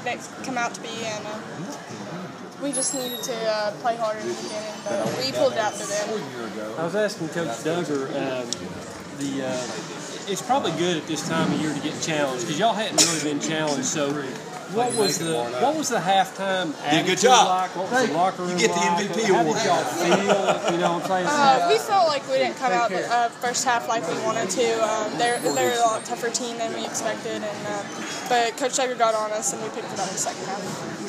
it come out to be, and we just needed to play harder in the beginning, but we pulled it out to them. I was asking Coach Duggar, it's probably good at this time of year to get challenged because y'all hadn't really been challenged. So, what was the halftime attitude good job. like? What was the locker room You get the like? MVP How award. did y'all feel? You know what I'm saying? We felt like we didn't come out first half like we wanted to. They're a lot tougher team than we expected, but Coach Duggar got on us and we picked it up the second half.